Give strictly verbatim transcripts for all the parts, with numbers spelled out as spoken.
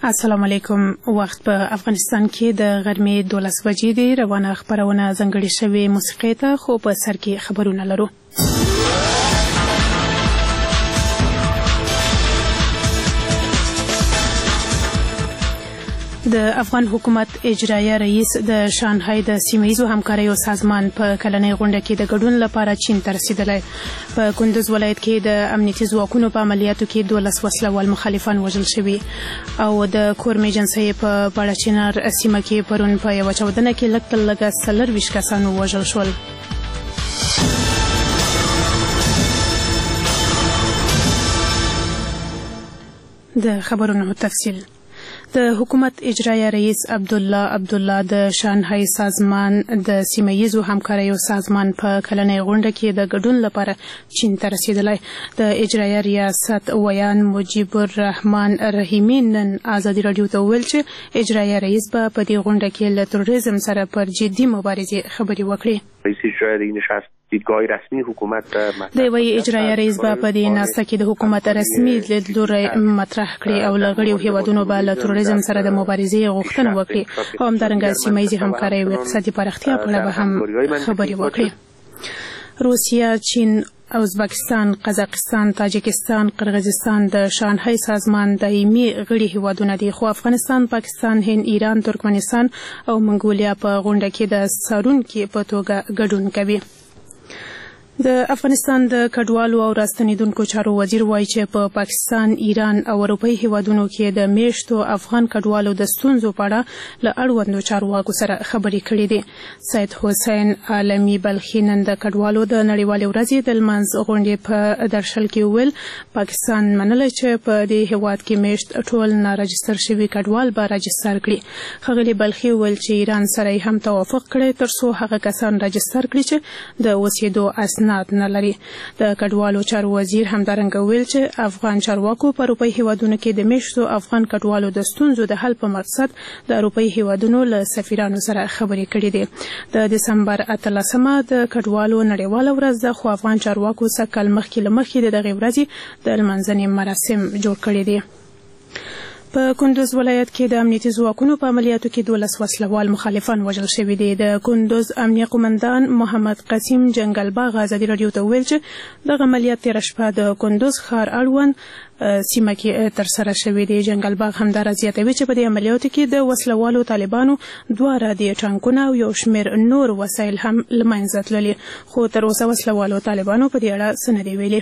السلام علیکم. وخت په افغانستان کې د غرمې دولس بجې دی. روانه خبرونه ځانګړې شوې موسیقۍ ته، خو په سر کې خبرونه لرو. د افغان حکومت اجرایه رئیس د شانګهای د سیمه‌ییزو همکاریو سازمان په کلنۍ غونډه کې د ګډون لپاره چین ته رسیدلی. په کندوز ولایت کې د امنیتي ځواکونو په عملیاتو کې دولس وسلوال مخالفان وژل شوي او د کورمې جنسۍ په پاړچینار سیمه کې پرون په یوه چاودنه کې لږ تر لږه څلرویشت کسان ووژل شول. د خبرونو تفصیل. د حکومت اجرایه رئیس عبدالله عبدالله د شانګهای سازمان د سیمه‌ییزو همکاریو سازمان په کلنۍ غونډه کې د ګډون لپاره چین ته رسیدلی. د اجرایه ریاست ویان مجیب الرحمن رحیمي نن ازادي راډیو ته وویل چې اجرایه رئیس به په دې غونډه کې له تروریزم سره پر جدي مبارزې خبرې وکړي. رئیس اجرایه نشست دیدگاه رسمی حکومت د وی اجرایه رئیس به په دې ناسته کې د حکومت رسمي لیدلوری مطرح کړي او له غړیو هیوادونو به له تروریزم سره د مبارزې غوښتنه وکړي او همدارنګه سیمه‌ییزې همکارۍ او اقتصادي پراختیا په اړه به هم خبرې وکړي. روسیه، چین، ازبکستان، قزاقستان، تاجکستان، قرغیزستان د شانګهای سازمان دایمي غړي هیوادونه دي، خو افغانستان، پاکستان، هند، ایران، ترکمنستان او منګولیا په غونډه کې د څارونکي په توګه ګډون کوي. د افغانستان د کډوالو او راستنیدونکو چارو وزیر وایي چې په پا پاکستان، ایران او اروپایي هیوادونو کې د میشتو افغان کډوالو د ستونزو په اړه له اړوندو چارواکو سره خبرې کړې دي. سید حسین عالمي بلخي نن د کډوالو د نړیوالې ورځې د لمانځ غونډې په درشل کې وویل پاکستان منله چې په دې هیواد کې میشت ټول ناراجستر شوي کډوال به راجستر کړي. ښاغلي بلخي وویل چې ایران سره هم توافق کړی تر څو هغه کسان راجستر کړي چې د اوسېدو اسناد نه لري. د کډوالو چارو وزیر همدارنګه ویل چې افغان چارواکو په اروپایي هیوادونو کې د میشتو افغان کډوالو د ستونزو د حل په مقصد د اروپایي هیوادونو له سفیرانو سره خبرې کړې دي. د دسمبر اتلسمه د کډوالو نړیواله ورځ ده، خو افغان چارواکو څه کال مخکې له مخکې د دغې ورځې د لمانځنې مراسم جوړ کړي دي. په کندوز ولایت کې د امنیتي ځواکونو په عملیاتو کې دولس وسلوال مخالفان وژل شوي دي. د کندوز امنیه قومندان محمد قسیم جنګل باغ ازادي راډیو ته وویل چې دغه عملیات تېره شپه د کندوز ښار اړوند سیمه کې ترسره شوي دي. جنګل باغ همداراز زیاتوي چې په دې عملیاتو کې د وسلوالو طالبانو دوه رادیې ټانکونه او یو شمېر نور وسایل هم له منځه تللي، خو تر اوسه وسلوالو طالبانو په دې اړه څه نه دي ویلي.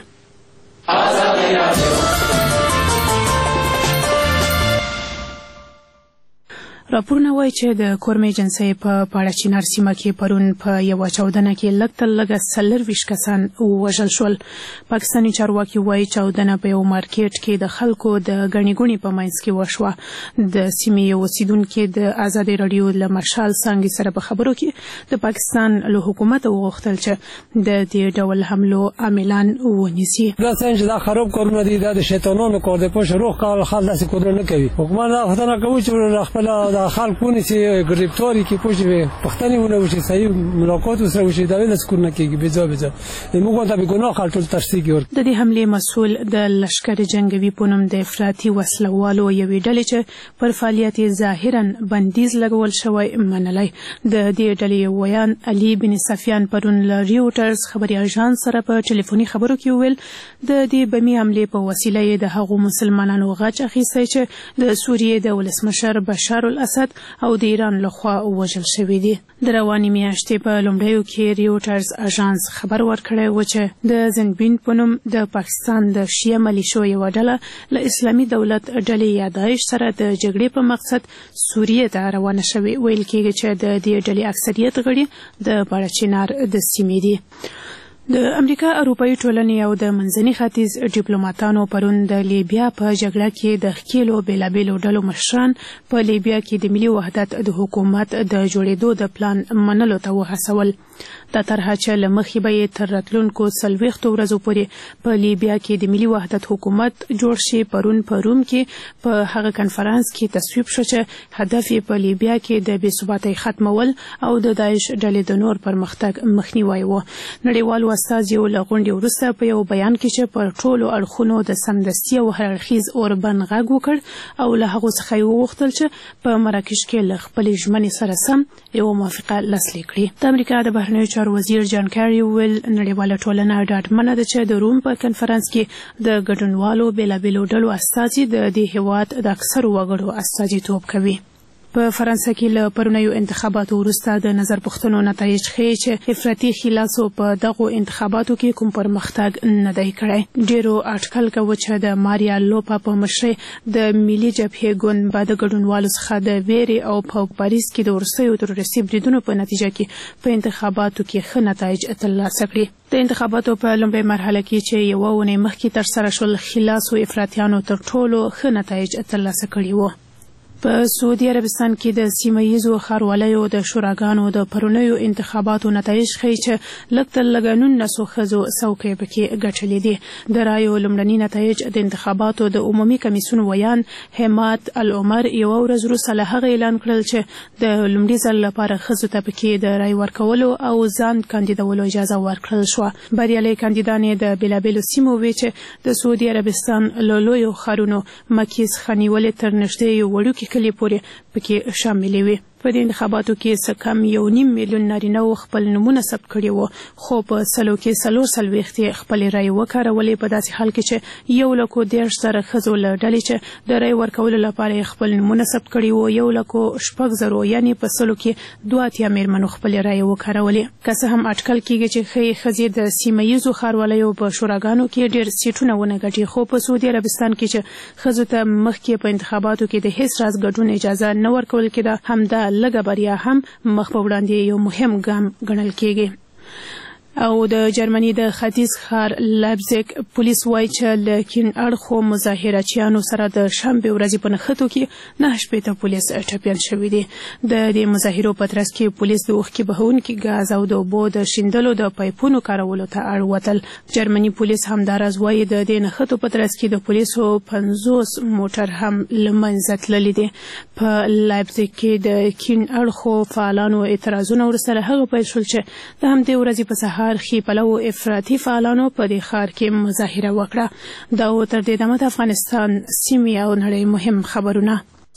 راپورونه وایي چې د کورمې جنسۍ په پاړچینار سیمه کې پرون په یوه چاودنه کې لږ تر لږه څلرویشت کسان ووژل شول. پاکستاني چارواکي وایي چاودنه په یو مارکیټ کې د خلکو د ګڼې ګوڼې په منځ کې وشوه. د سیمې یو اوسیدونکي د ازادي راډیو له مشال څانګې سره په خبرو کې د پاکستان له حکومت وغوښتل چې د دې ډول حملو عاملان ونیسي. دا څنګه دا خراب کارونه دي، دا د شیطانانو کار دی. پوه روغ کار خلک داسې کارونه نه کوي. حکومت دا غوښتنه کوي چې خپل خلک ونیسي، ګرفتاري کې پوه شوې، پوښتنې ونه وشي، صحیح ملاقات ورسره وشي، دا نه سکون نه کېږي. بېځا بېځا موږ ته بېګناه خلک ټول تشتي کړي. د دې حملې مسؤل د لښکر جنګوي په نوم د افراطي وسلوالو یوې ډلې چې پر فعالیت یې ظاهراً بندیز لګول شوی منلی. د دې ډلې ویان علي بن سفیان پرون له ریوټرز خبري اژانس سره په ټلیفوني خبرو کې وویل د دې بمي حملې په وسیله یې د هغو مسلمانانو غچ اخیستی چې د سوریې د ولسمشر بشار الاسد او د ایران لخوا وژل شوي دي. د روانې میاشتې په لومړیو کې ریوټرز اژانس خبر ورکړی و چې د زنبین په نوم د پاکستان د شیعه ملیشو یوه ډله له اسلامي دولت ډلې یا داعش سره د جګړې په مقصد سوریې ته روانه شوې. ویل کېږي چې د دې ډلې اکثریت غړي د پاړچینار د سیمې دي. د امریکا اروپایي ټولنې او د منځني ختیځ ډیپلوماتانو پرون د لیبیا په جګړه کې د ښکېلو بېلابېلو ډلو مشران په لیبیا کې د ملي وحدت د حکومت د جوړېدو د پلان منلو ته وهڅول. دا طرحه چې له مخې به یې تر راتلونکو څلوېښتو ورځو پورې په لیبیا کې د ملي وحدت حکومت جوړ شي. پرون په روم کې په هغه کنفرانس کې تصویب شو چې هدف یې په لیبیا کې د بې ثباتۍ ختمول او د داعش ډلې د نور پرمختګ مخنیوی و. نړیوالو استازیو له غونډې وروسته په یو بیان کې چې پر ټولو اړخونو د سمدستي او هرړخیز اوربند غږ وکړ او له هغو څخه یې وغوښتل چې په مراکش کې له خپلې ژمنې سره سم یوه موافقه لاسلیک کړي. د امریکا د بهرنیو چارو وزیر جان کیری ویل نړیواله ټولنه ډاډمنه ده چې د روم په کنفرانس کې د ګډونوالو بېلابېلو ډلو استازي د دې هېواد د اکثرو وګړو استازیتوب کوي. په فرانسه کې له پرونیو انتخاباتو وروسته د نظر پوښتنو نتایج ښیي چې افراطي خلاصو په دغو انتخاباتو کې کوم پرمختګ نه دی کړی. ډېرو اټکل کوي چې د ماریا لوپا په مشرۍ د ملي جبهې ګوند به د ګډونوالو څخه د ویرې او په پاریس کې د وروستیو تروریستي بریدونو په نتیجه کې په انتخاباتو کې ښه نتایج ترلاسه کړي. د انتخاباتو په لومړۍ مرحله کې چې یوه اونۍ مخکې ترسره شول خلاصو افراطیانو تر ټولو ښه نتایج ترلاسه کړي وو. په سعودي عربستان کې د سیمه ییزو ښاروالیو د شوراګانو د پرونیو انتخاباتو نتایج ښیي چې لږ تر لږه نولسو ښځو څوکۍ پکې ګټلې دي. د رایو لومړني نتایج د انتخاباتو د عمومي کمیسیون ویان حماد العمر یوه ورځ وروسته له هغه اعلان کړل چې د لومړي ځل لپاره ښځو ته پکې د رای ورکولو او ځان کاندیدولو اجازه ورکړل شوه. بریالۍ کاندیدانې د بېلابېلو سیمو وې چې د سعودي عربستان له لویو ښارونو مکې څخه نیولې تر نږدې یو وړوکي کلی پورې پکې شاملې وي. په دې انتخاباتو کې څه کم یو نیم میلیون نارینه و خپل نومونه ثبت کړي وو، خو په سلو کې څلور څلوېښت یې خپلې رایې وکارولې. په داسې حال کې چې یو لکو دېرش زره ښځو له ډلې چې د رایې ورکولو لپاره یې خپل نومونه ثبت کړي وو، یو لکو شپږ زرو یعنې په سلو کې دوه اتیا مېرمنو خپلې رایې وکارولې. که څه هم اټکل کېږي چې ښې ښځې د سیمه ییزو ښاروالیو په شوراګانو کې ډېر سیټونه ونه ګټي، خو په سعودي عربستان کې چې ښځو ته مخکې په انتخاباتو کې د هېڅ راز ګډون اجازه نه ورکول کېده، همدا لږه بریا هم مخ په وړاندې یو مهم ګام ګڼل کېږي. او د جرمني د ختیځ ښار لایپزیګ پولیس وایي چې له کیڼ اړخو مظاهرچیانو سره د شنبې ورځې په نښتو کې نهه شپېته پولیس ټپیان شوي دي. د دې مظاهرو په ترڅ کې پولیس د اوښکې بهونکي ګاز او د اوبو د شیندلو د پایپونو کارولو ته اړ وتل. جرمني پولیس همداراز وایي د دې نښتو په ترڅ کې د پولیسو پنځوس موټر هم له منځه تللي دي. په لایپزیګ کې د کیڼ اړخو فعالانو اعتراضونه وروسته له هغه پیل شول چې د همدې ورځې په سهار خي پلو افراطي فعالانو په دې ښار کې مظاهره وکړه. دا و تر دې دمه د افغانستان سیمې او نړۍ مهم خبرونه.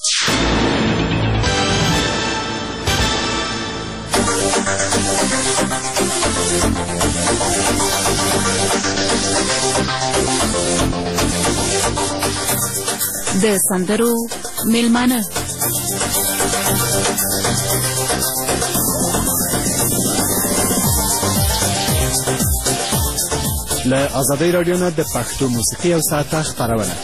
د سندرو میلمانه له آزادۍ راډیو نه د پښتو موسیقي او ساعته خپرونه.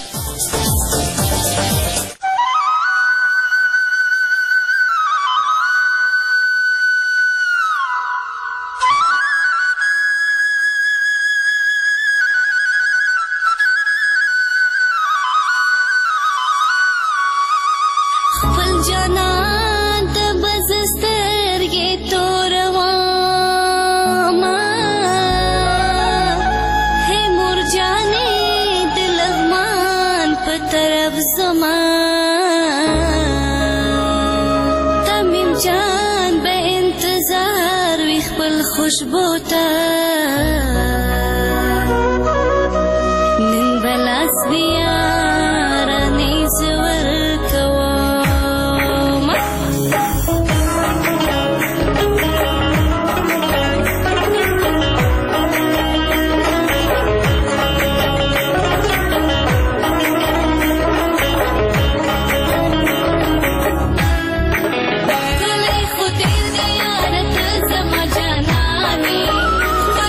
Thank you.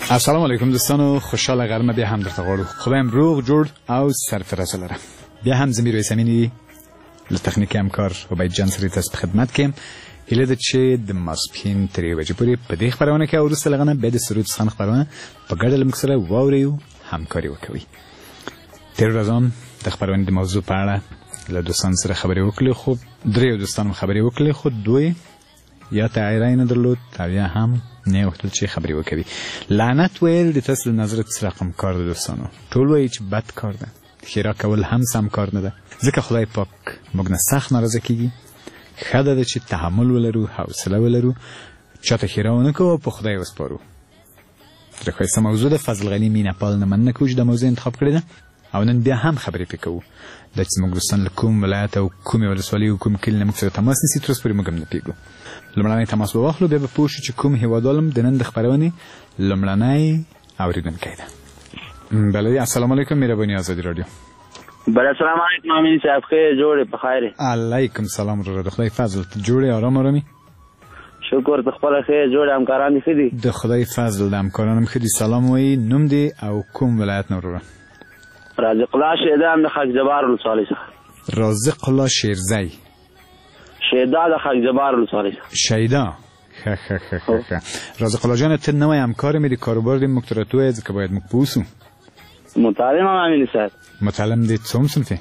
السلام علیکم دوستانو، خوشحال غرمه بیا هم درته غواړو. خدایم روغ جوړ او سرفراز لره. بیا هم زمیر وسمینی له تخنیک همکار عبید جان سره تاسو په خدمت کې هیله ده چې د ماسپین تر یوې بجې پورې په دې خبرونه کې وروسته لغنه به د سرود څخه خبرونه په ګډه له موږ سره واورئ او همکاري وکړئ. تیر ورځ د خبرونې د موضوع په اړه له دوستانو سره خبرې وکړې، خو درې دوستانو خبرې وکړې، خو دوی یا تغییرای نه درلود او یا هم نه وختل چې خبرې وکړي. لعنت ویل د تاسو نظر سره کم کار ده دوستانو. ټول وایي چې بد کار ده، خیره کول هم سم کار نه ده، ځکه خدای پاک موږ نه سخت ناراضه کیږي. ښه ده چې تحمل ولرو، حوصله ولرو، چاته خیره ونه کوو، په خدای وسپارو. تر ښایسته موضوع ده. فضل غني مینه پال نه مننه کوو چې د موضوع انتخاب کړې ده او نن بیا هم خبرې پې کوو. دا چې موږ دوستان له کوم ولایت او کومې ولسوالۍ او کوم کلي نه موږ سره تماس نیسي، تر اوسه پورې موږ هم نه پوهېږو. لومړنی تماس به واخلو، بیا به پوه شو چې کوم هېوادوال د نن د خپرونې لومړنی اورېدونکی ده. بله، السلام علیکم، مهرباني آزادي راډیو. بله، السلام علیکم امین صاحب، ښه جوړې په خیر؟ علیکم سلام وراره، د خدای فضل ته جوړې ارام ارامي؟ شکر، ته خپله ښه جوړې، همکاران دې ښه دي؟ د خدای فضل د همکاران هم ښه دي. سلام وایي، نوم دې او کوم ولایت نه وراره؟ رازق الله شیده ام د خاک جبار ولسوالۍ څخه. رازق الله شیرزی شیدا د خاک جبار ولسوالۍ څخه. شیدا، ښه ښه ښه ښه. رازق الله جان، ته نوی همکار مې د کاروبار دې موږ ته راته ووایه، ځکه باید موږ پوه سو. متعلم ام امین صاحب. متعلم دې څوم صنف یې؟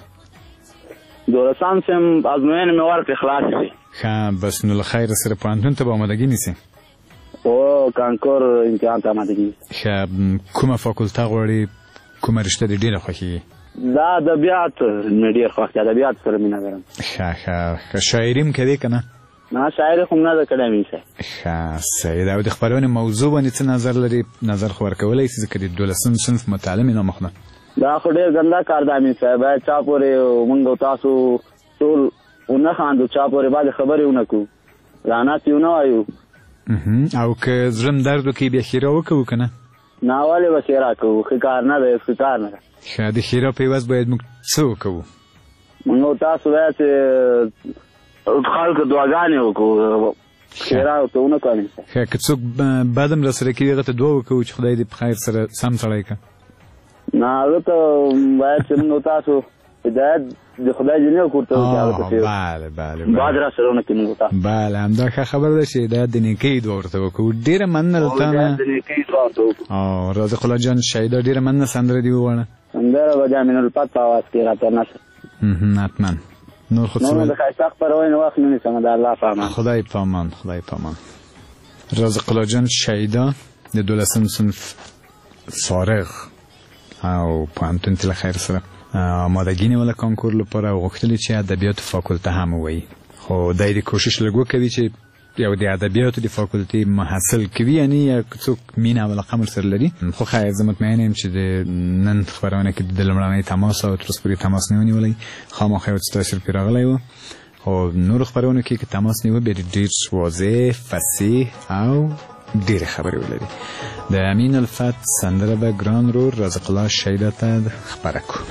دولسم صنف ازموینې مې ورکړې، خلاص شوې. ښه، بس نو له خیره سره پوهنتون ته به آمادګي نیسې؟ او کانکور امتحان ته آمادګي نیسې. ښه، کومه فاکولته غواړې؟ کومه رشته دې ډېره خوښېږي؟ دا ادبیات مې ډېر خوښ دي، ادبیات سره مینه لرم. ښه ښه ښه. شاعري هم کوې که نه؟ نه، شاعري خو نه ده کړې امین صاحب. ښه، صحیح ده. او د خپرونې موضوع باندې څه نظر لري؟ نظر خو ورکولی شي ځکه د دولسم صنف متعلم یې نامخ ده. دا خو ډېر ګنده کار ده امین صاحب، باید چا پورې مونږ او تاسو ټول ونه خاندو، چا پورې باید خبرې ونه کړو، لعنت یې ونه وایو. او که زړه م درد وکړي بیا ښېرا وکوو که نه؟ نه، ولې به ښېرا کوو؟ ښه کار نه دی، ښه کار نه ده. ښه، د ښېرا په عوض باید موږ څه وکوو؟ مونږ او تاسو باید چې خلکو دعاګانې وکړو، ښېرا ورته ونه کړو. ښه، که څوک بد هم را سره کوي هغه ته دعا وکوو چې خدای دې په خیر سره سم سړی کړه. نه، هغه ته باید چې مونږ او تاسو هدایت د خدای جنې ورته وکړو. بله بله باد را سره ونه کړي مونږ او تاسو. بله، همدا ښه خبره ده چې هدایت د نیکۍ دعا ورته وکړو. ډېره مننه له تا نه. او رازق الله جان شیدا، ډېره مننه. سندره دې ووایه. سندره به د امین الفت په اواز کې راته نشر. حتما. نور خو څه نور د ښایسته خپرونې وخت نه نیسم. د الله په امان. خدای په امان، خدای په امان. رازق الله جان شیدا د دولسم صنف فارغ او پوهنتون ته له خیر سره آمادګي نیوله کانکور لپاره او غوښتلي چې ادبیاتو فاکولته هم ووایي، خو دی د کوشش لږ وکوي چې یو د ادبیاتو د فاکولتې محصل کوي، یعنې یا څوک مینه او علاقه ورسره لري. خو خیر، زه مطمئن یم چې د نن خپرونه کې د لومړنۍ تماس او تر اوسه پورې تماس نه ونیولی، خامخا یو څه تاثیر پرې راغلی و. خو نورو خپرونو کې که تماس نیوه بیا ډېر واضح، فصیح او ډېرې خبرې ولري. د امین الفت سندره به ګران رور رازق الله شیدا ته خپره کړو.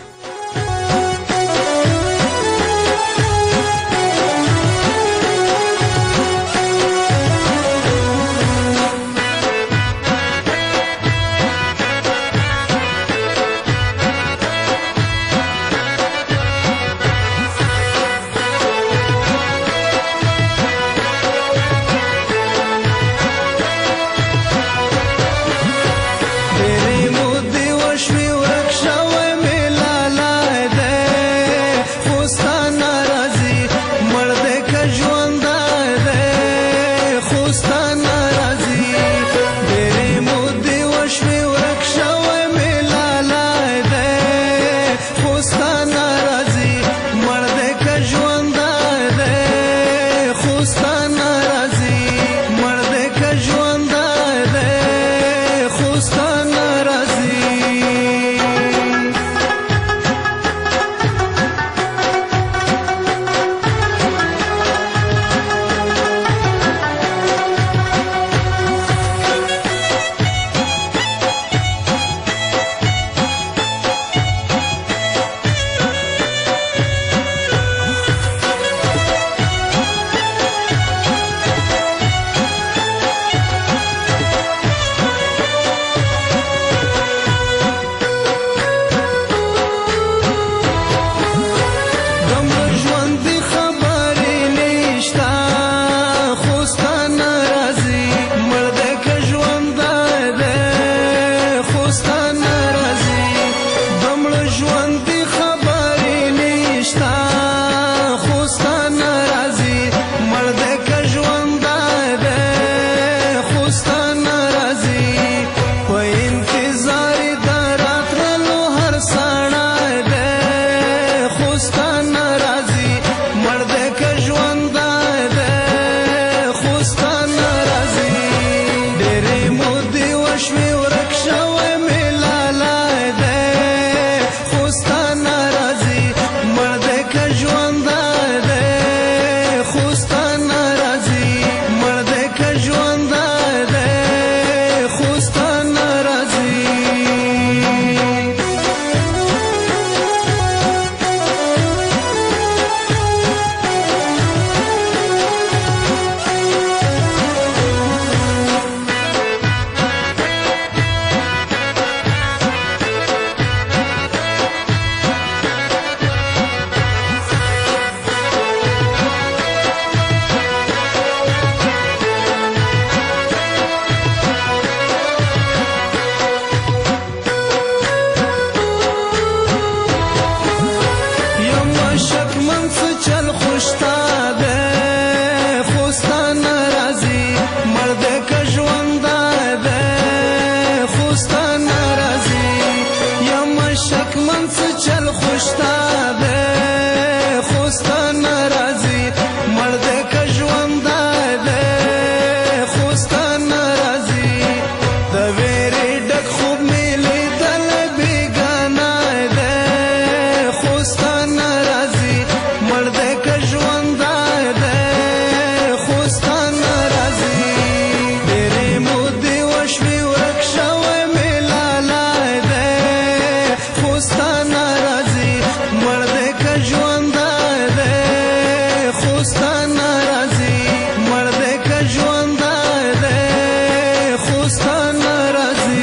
شوي ورک شوي ملار شکمن څه چل خوشتا ده خوستا ناراضي مرد که ژوند ده خوستا ناراضي د ویرې ډک خوب مې لیدل بیګانه ده خوستا ناراضي مرد که ژوند ده خوستا ناراضي ډېرې مودې وشوې ورک شوی مې لالی ده خوستا ناراضي مرد که ژوند ده خوستا ناراضي مرد که ژوند ده خوستا ناراضي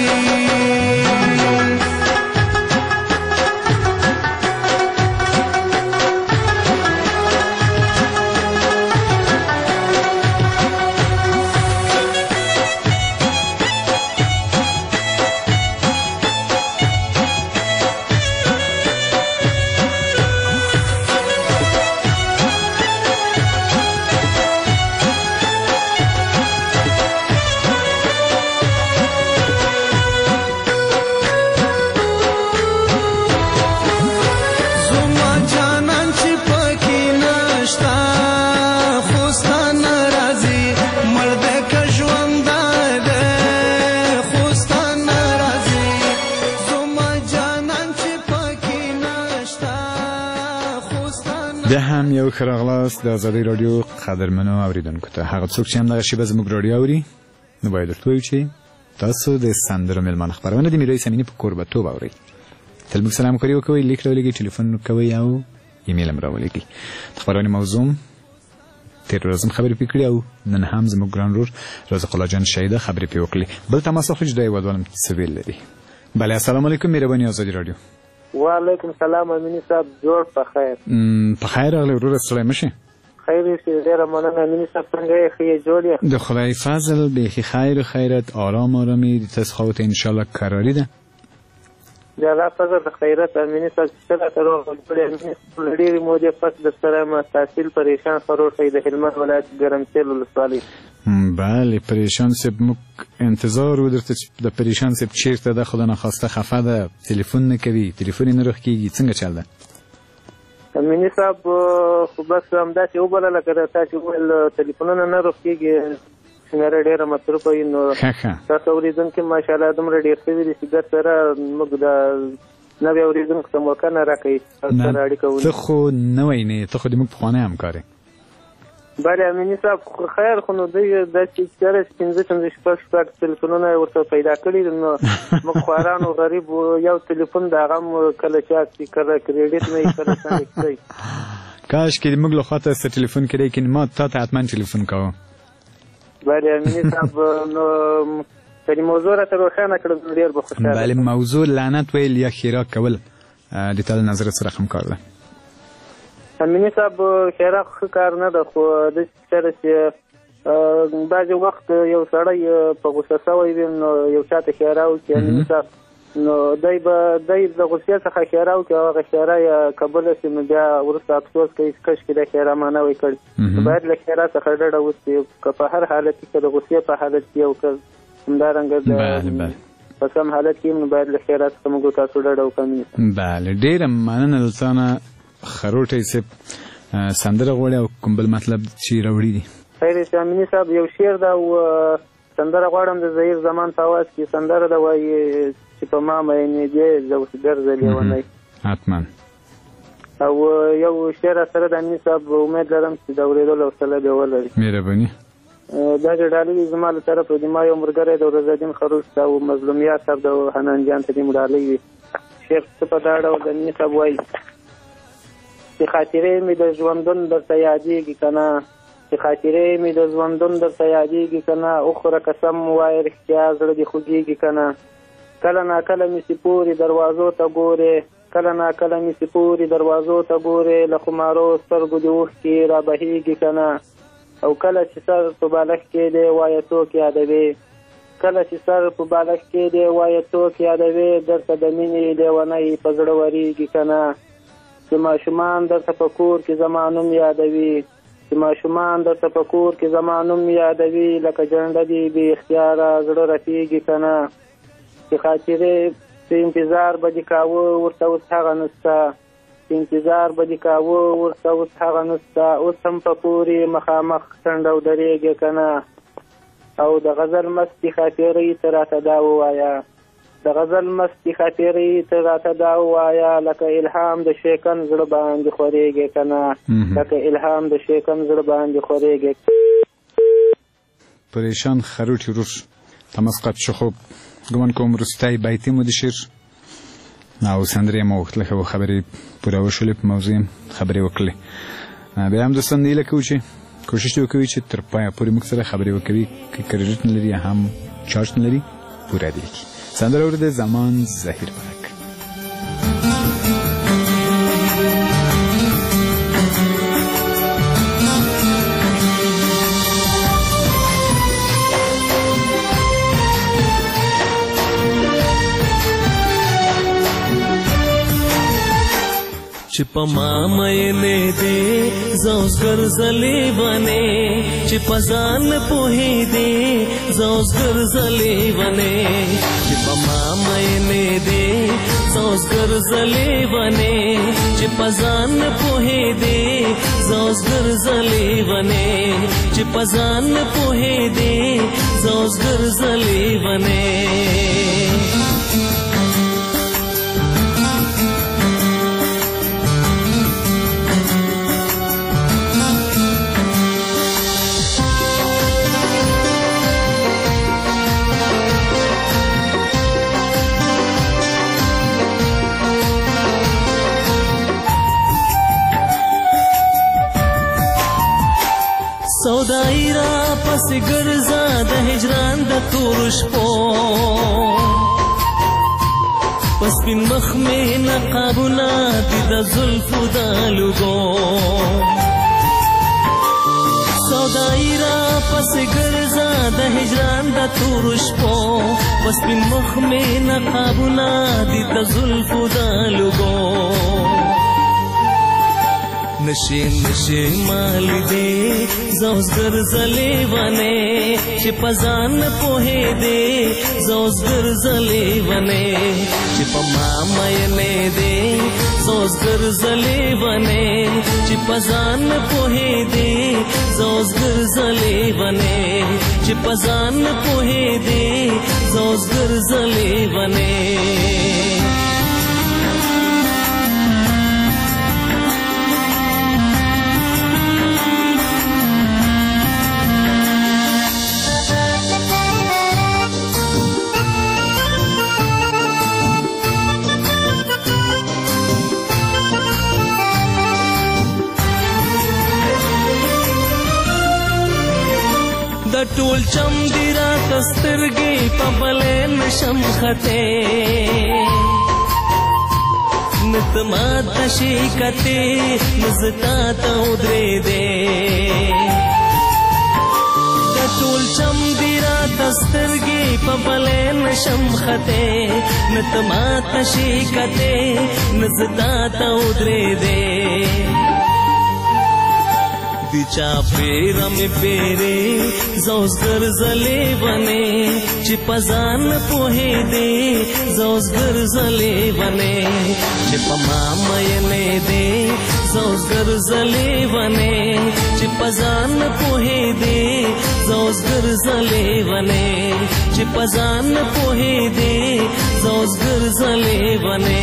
زما جانان چې پکې نشتا خوستا ناراضي مرد که ژوند ده خوستا ناراضي زما جانان چې پکې نشتا خوستا بیا هم یو ښه راغلاست د ازادۍ راډیو قدرمنو اورېدونکو ته. هغه څوک چې هم دغه شېبه زموږ راډیو اوري نو باید ورته ووایو چې تاسو د سندرو میلمانه خپرونه د میرویس امیني په کوربهتوب اورئ. تل موږ سره همکاري وکوئ، لیک راولېږئ، ټلیفون کوئ او ایمیل هم راولېږئ. د خپرونې موضوع تېره ورځ هم خبرې پرې کړې او نن هم زموږ ګران ورور رزق الله جان شهیده خبرې پرې وکړې. بل تماس اخلو چې دا هېوادوال هم څه ویل لري. بله، السلام علیکم، مهرباني ازادي راډیو. وعلیکم سلام امینی صاحب، جوړ په خیر. م، په خیر راغلی وروره، ستړی مه شې. خیر یې ډېره مننه امینی صاحب، څنګه یې ښه یې جوړ یې؟ د خدای فضل بیخي خیر و خیرت، آرام آرامی د تاسو خواته انشاءالله کراري ده. د الله فضل د خیرت امینی صاحب چې څنګه ته روغ جوړ یې امیني صاحب، له ډېرې مودې پس درسره یم. تحصیل پریشان خرور ښی د هلمند ولایت ګرمسېل ولسوالۍ. بله، پریشان صاحب، موږ انتظار و درته چې د پریشان صاحب چیرته ده، خدا نخواسته خفه ده، تلیفون نه کوي، تلیفون یې نه روښ کېږي، څنګه چل ده؟ امینی صاحب خو بس همداسې وبلله، که تا چې وویل تلیفونونه نه روښ کېږي، شمېره ډېره مصروفه وي، نو تاسو اورېدونکي ماشاءالله دومره ډېر شوي دي چې ګډ سره موږ د نوي اورېدونکو ته موقع نه راکوي سره اړیکه ونیسو. ته خو نوی نه یې، ته خو د موږ پخوانی همکار یې. بله امیني صاحب، خیر خو نو دوی داسې چېرې پنځه پنځه شپږ شپږ تلیفونونه یې ورته پیدا کړي دي، نو موږ خواران و غریب یو تلیفون د هغه هم کله چاک شي، کله کریډیټ نه وي، کله څنګه کړئ. کاشکې د موږ له خوا ته څه تلیفون کړی، که ما تا ته حتما تلیفون کوم. بله امیني صاحب، نو که موضوع راته روښانه کړه نو ډېر به خوشحاله. بله، موضوع لعنت ویل یا خیرات کول د تا له نظره څه رقم کار ده؟ امیني صاحب خیرات ښه کار نه ده، خو داسې چېرې چې بعضې وخت یو سړی په غوسه سوی وي نو یو چا ته ښېرا وکړي امیني صاحب، نو دی به دی د غوسې څخه ښېرا وکړي او هغه ښېرا یې قبوله شي، نو بیا وروسته افسوس کوي چې کاشکې دا ښېرا ما نه وی کړې. باید له ښېرا څخه ډډه وسي، که په هر حالت کې، که د غوسې په حالت کې او که همدارنګه د په سم حالت کې نو باید له ښېرا څخه موږ تاسو ډډه وکړو. بله، ډېره مننه له تا نه خروټی صاحب. سندره غواړي او کوم بل مطلب چې راوړي دي؟ خیر یې امیني صاحب، یو شعر ده او سندره غواړم د ظهیر زمان په اواز کې. سندره ده وایي چې په ما مینېدې زه اوس ګرځه لیونی. حتما. او یو شعر سره د امیني صاحب امید لرم چې د اورېدلو حوصله به ولري. مهرباني. دا چې ډالۍ زما له طرفه د ما یو ملګری د ورځدین خروش ته او مظلومیات صاحب د حنان جان ته دې ډالۍ وي. شعر څه په دا ډول د امیني صاحب وایي چې خاطرې مې د ژوندون درته یادېږي که نه، چې خاطرې مې د ژوندون درته یادېږي که نه، اخوره قسم وایه رښتیا زړه دې خوږېږي که نه. کله ناکله مې سپورې دروازو ته ګورې، کله ناکله مې سپورې دروازو ته ګورې، له خمارو سترګو دې اوښکې را بهېږي که نه. او کله چې سر په بالښت کې دی وایه څوک یادوې، کله چې سر په بالښت کې دی وایه څوک یادوې، درته د مینې لیونی په زړه ورېږي که نه. چې ماشومان درته په کور کې زما نوم یادوي، چې ماشومان درته په کور کې زما نوم یادوي، لکه جنډه دې بې اختیاره زړه رپېږي که نه. چې خاطرې چې انتظار به دې کاوه ورته اوس هغه نسته چې انتظار به دې کاوه ورته اوس هغه نسته اوس هم په پورې مخامخ څنډ او درېږې که نه او د غزل مستې خاطرې ته راته دا ووایه د غزل مستې خاطرې ته راته دا ووایه لکه الهام د شیکن زړه باندې خورېږې که نه لکه الهام د شیکن زړه باندې خورېږې. پریشان خروټي ورور تمسقط شو خو ګمان کوم وروستی بیتې مو د شعر او سندرې مو وغوښتله ښه خبرې پوره وشولې په موضوع خبرې وکړلې. بیا هم دوستان هیله کوو چې کوشش دې وکوي چې تر پایه پورې موږ سره خبرې وکوي که کریډټ نه لري هم چارج نه لري پوره دې کړي. سندره اورېده زمان زهیر برک. چې په ما مینې دې زوس ګرځلې ونې چې په ځان پوهېدې زوس ګرځلې ونې چې په ما مینې دې زوس ګرځلې ونې چې په ځان پوهېدې زوس ګرځلې ونې چې په ځان پوهېدې زوس ګرځلې ونې. سودائی را پس گرزا د هجران د تور شپو پس بین مخ میں نقابنا دی د زلفو د لوگو سودائی را پس گرزا د هجران د تور شپو پس بین مخ میں نقابنا دی د زلفو د لوگو نشی نشی مال دے زوز گرزلے ونے چی پزان پوہے دے زوز گرزلے ونے چی پا ماماینے دے زوز گرزلے ونے چی پزان پوہے دے زوز گرزلے ونے چی پزان پوہے دے زوز گرزلے ونے. ټول چم دی را تسترګي په بلې نشم خته نتما تشي کته نزتا ته ودرې دې ټول چم دی را تسترګي په بلې نشم خته نتما تشي کته نزتا ته ودرې دې چا پیرا میں پیرے زوز گرزلے ونے چی پزان پوہے دے زوز گرزلے ونے چی پا ماماینے دے زوز گرزلے ونے چی پزان پوہے دے زوز گرزلے ونے چی پزان پوہے دے زوز گرزلے ونے.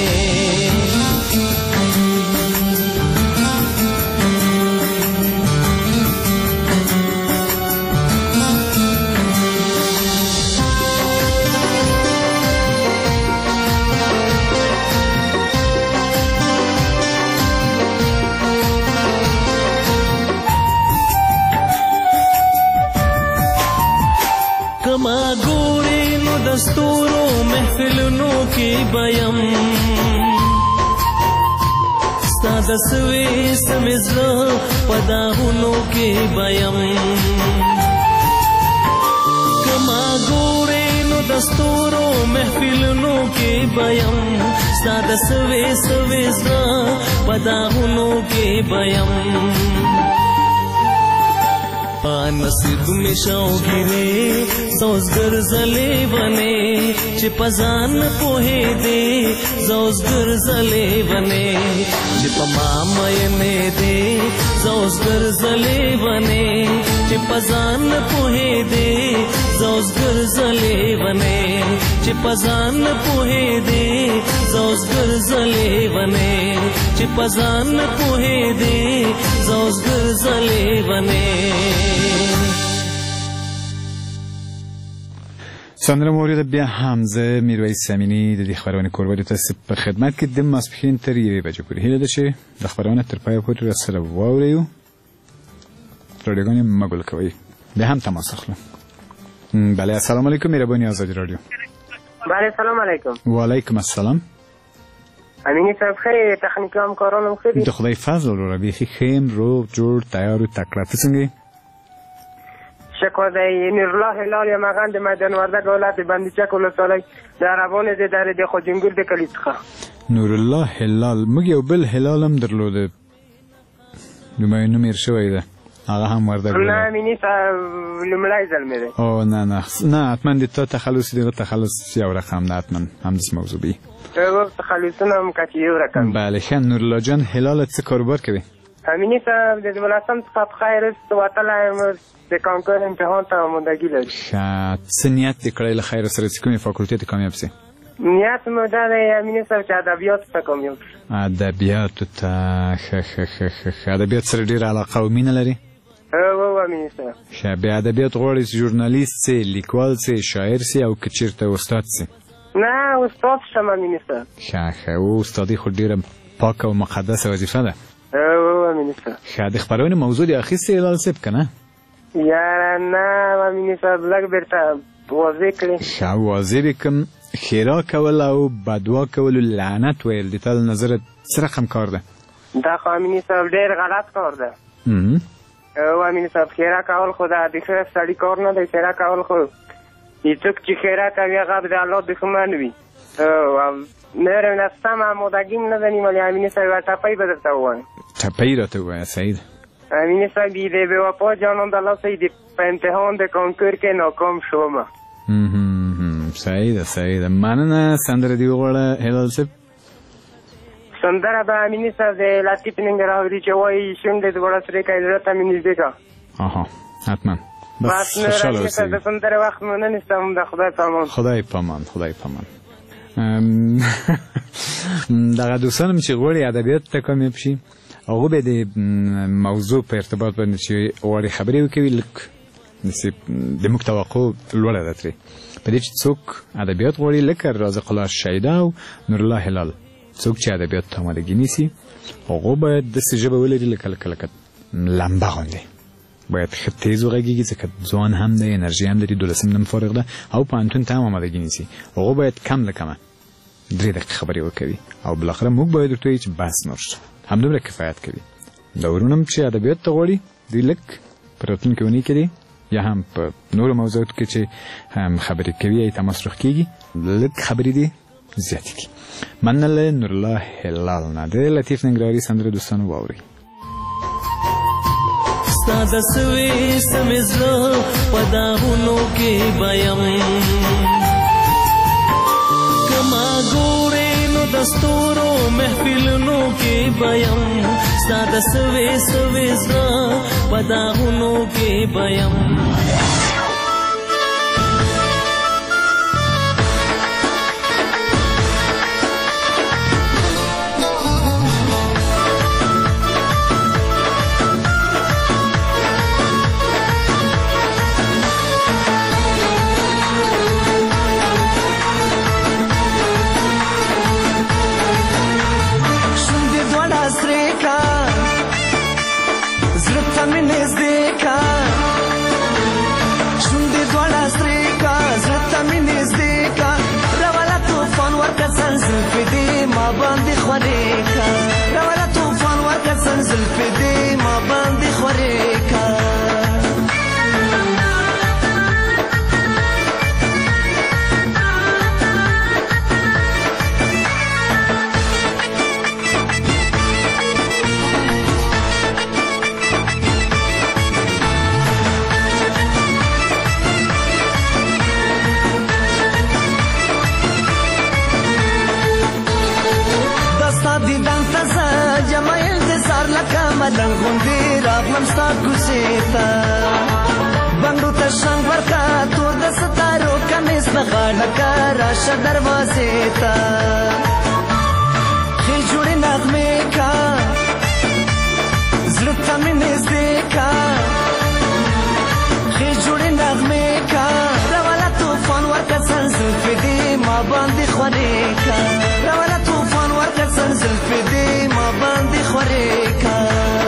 کما ګورې نو دستورو محفلونو کې بیم ستا د سوې سمې زړه په داغونو کې بیم کما ګورې نو دستورو محفلونو کې بیم ستا د سوې سوې زړه په داغونو کې بیم नसीब में शौगिरे जोसगर जले बने चिपजान पोहे दे जोसगर जले बने चिपमा मयने दे जोसगर जले बने चिपजान पोहे दे जोसगर जले बने चिपजान पोहे दे जोसगर जले बने चिपजान पोहे दे जोसगर जले बने سندره مورد بیا حمزه میرویس امینی د دې خبرونه کوربه تاسو په خدمت کې د ماسپخین تر یوې بجې پورې هیله ده چې د خبرونه تر پای پورې سره واورئ رادیوګان مګل کوي به هم تماس اخلو. بله السلام علیکم مهربانی آزادی رادیو. بله سلام علیکم. و علیکم السلام. امینی صاحب خیلی تکنیکی همکارانم خیلی د خدای فضل رو بیخی خیم رو جور تیار و تکړه څنګه شکر دی نورالله هلال یا مغان د میدان وردګ ولایت بندیچک ولسوالۍ د عربانو د دره د خوجنګور د کلی څخه. نورالله هلال موږ یو بل هلال هم درلوده نومای نوم یې شوی ده هغه هم وردګ نه امینی صاحب لومړی ځل مې دی. او نه نه نه حتما د تا تخلص دی تخلص یو رقم نه حتما هم دس موضوع بی او تخلصونه هم کچې یو رقم. بله ښه نورالله جان هلال څه کاروبار کوي؟ امینی صاحب د دولسم څخه په خیر است وتلی د کانکور امتحان ته آمادگی لري. ښه څه نیت دې کړی له خیره سره چې کومې فاکولټې ته کامیاب سي؟ نیت مې دا دی امینی صاحب چې ادبیاتو ته کامیاب شي. ادبیاتو ته ښه ښه ښه ښه ادبیات سره ډېره علاقه او مینه لري؟ او امینی صاحب ښه بیا ادبیات غواړي چې ژورنالیست سي لیکوال سي شاعر سي او که چېرته استاد سي؟ نه استاد شم امینی صاحب. ښه ښه او استادي خو ډېره پاکه او مقدسه وظیفه ده. او امینی صاحب ښه د خپرونې موضوع دې اخیستې هلال صاحب که نه؟ یاره نه امینی صاحب لږ بیرته واضح کړې. ښه واضح دې کړم ښېرا کول او بدوا کول لعنت ویل د تا له نظره څه رقم کار ده؟ دا خو امینی صاحب ډېر غلط کار ده. او امینی صاحب ښېرا کول خو د ښه سړي کار نه دی. ښېرا کول خو څوک چې ښېرا کوي هغه د الله دښمن وي. او نور نه سم آمادګي نه ده نیولې امینی صاحب ټپۍ به درته ووایم. ټپۍ راته ووایه صحیح ده. امینی صاحب د بې وفا جانان د الله صحیح په امتحان د کانکور کې ناکام شوم. صحیح ده صحیح ده مننه. سندره دې وغواړه هلال صاحب. سندره به امینی صاحب د لطیف ننګرهاري چې وایي شونډې د وړه سرې کوي زړه ته مې نږدې کړه. آها حتما بس نور امینی د سندره وخت مو نه نیستم. د خدای پامان خدای پامان خدای پامان. دغه دوستانم چې غواړي ادبیات ته کامیاب شي هغه به د موضوع په ارتباط باندې چې غواړي خبرې وکړي لږ د موږ توقع لوړه ده ترې په دې چې څوک ادبیات غواړي لکه رازق الله شیدا او نورالله هلال څوک چې ادبیات ته آمادګي نیسي هغه باید داسې ژبه ولري لکه لکه لکه لمبه غوندې باید ښه تیز وغږېږي ځکه ځوان هم دی انرژي هم لري دولسم نم فارغ ده او پوهنتون ته هم آمادګي نیسي هغه باید کم له کمه درې دقیقې خبرې وکوي او بالاخره موږ باید ورته وایو چې بس نور شو همدومره کفایت کوي. دا ورونه چې ادبیات ته غواړي دوی لږ په راتلونکې اونۍ کې دی یا هم په نورو موضوعاتو کې چې هم خبرې کوي یا تماس روح کېږي لږ خبرې دي زیاتې کړي. مننه له نورالله هلال نه د لطیف ننګرهاري سندره دوستانو واورئ. ستا د سوې سمې زړه په داغونو کې بیم که ما ګورې نو د ستورو محفلونو کې بیم ستا د سوې سوې زړه په داغونو کې بیم باندې خورې کا راولا طوفان ورکړ سنزل په دې ما باندې خورې کا ملنګ غوندې راغلم ستا کوڅې ته بنګړو ته شنګ ورکه تور د ستارو کمیس نه غاړه که راشه دروازې ته ښې جوړې نغمې که زړه ته مې نږدې که ښې جوړې نغمې که راوله توفان ورکه سن زلفې دې ما باندې خورې که راوله توفان ورکه سن زلفې دې ما باندې خورې که